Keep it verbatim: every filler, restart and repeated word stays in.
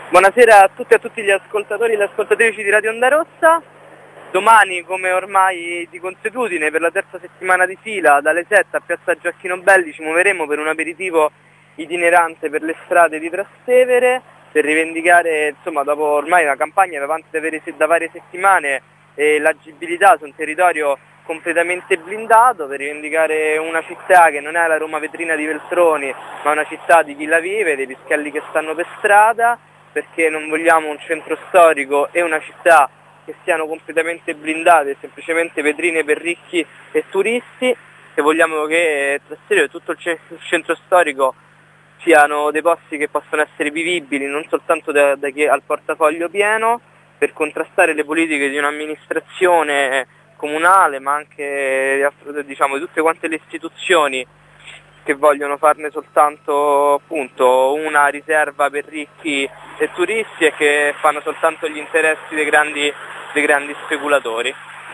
Buonasera a tutti e a tutti gli ascoltatori e le ascoltatrici di Radio Onda Rossa. Domani, come ormai di consuetudine, per la terza settimana di fila, dalle sette a Piazza Gioacchino Belli ci muoveremo per un aperitivo itinerante per le strade di Trastevere, per rivendicare, insomma, dopo ormai una campagna avanti da, da varie settimane, eh, l'agibilità su un territorio completamente blindato, per rivendicare una città che non è la Roma vetrina di Veltroni, ma una città di chi la vive, dei pischelli che stanno per strada, perché non vogliamo un centro storico e una città che siano completamente blindate, semplicemente vetrine per ricchi e turisti, che vogliamo che Trastevere e tutto il centro storico siano dei posti che possono essere vivibili non soltanto da, da chi ha il portafoglio pieno, per contrastare le politiche di un'amministrazione comunale, ma anche, diciamo, di tutte quante le istituzioni che vogliono farne soltanto, appunto, una riserva per ricchi e turisti e che fanno soltanto gli interessi dei grandi, dei grandi speculatori.